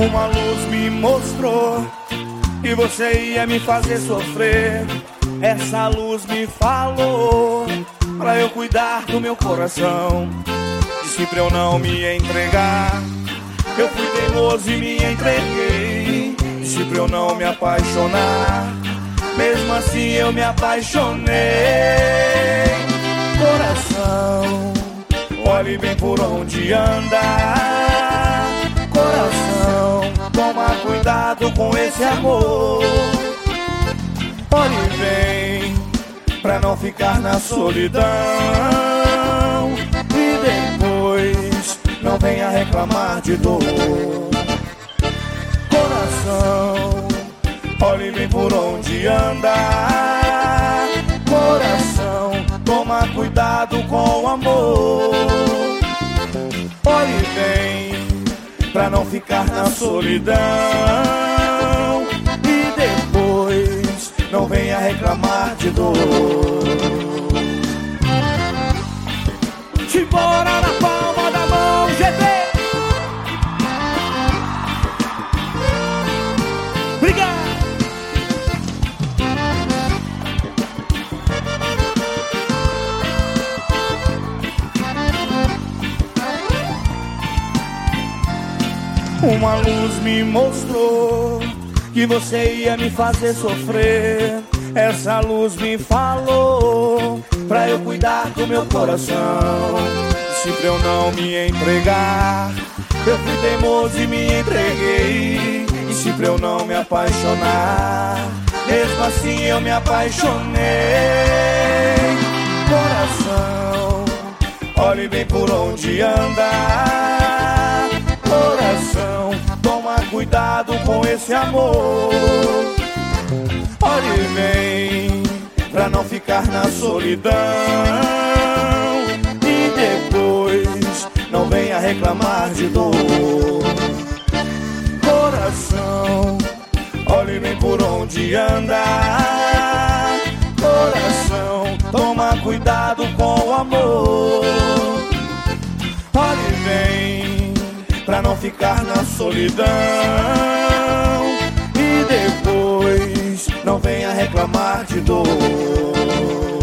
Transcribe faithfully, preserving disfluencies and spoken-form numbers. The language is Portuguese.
Uma luz me mostrou que você ia me fazer sofrer. Essa luz me falou pra eu cuidar do meu coração. Disse pra eu não me entregar. Eu fui teimoso e me entreguei. Disse pra eu não me apaixonar. Mesmo assim eu me apaixonei. Coração, olhe bem por onde anda. Coração, toma cuidado com esse amor. Olhe bem pra não ficar na solidão. E depois não venha reclamar de dor. Coração, olhe bem por onde anda. Coração, toma cuidado com o amor. Olhe bem pra não ficar na solidão. E depois não venha reclamar de dor. Simbora na palma da mão, G T! Obrigado! Uma luz me mostrou que você ia me fazer sofrer. Essa luz me falou pra eu cuidar do meu coração. Disse pra eu não me entregar. Eu fui teimoso e me entreguei. Disse pra eu não me apaixonar. Mesmo assim eu me apaixonei. Coração, olhe bem por onde anda. Coração, toma cuidado com esse amor. Olhe bem pra não ficar na solidão. E depois não venha reclamar de dor. Coração, olhe bem por onde anda. Coração, toma cuidado com o amor. Olhe bem pra não ficar na solidão. E depois não venha reclamar de dor.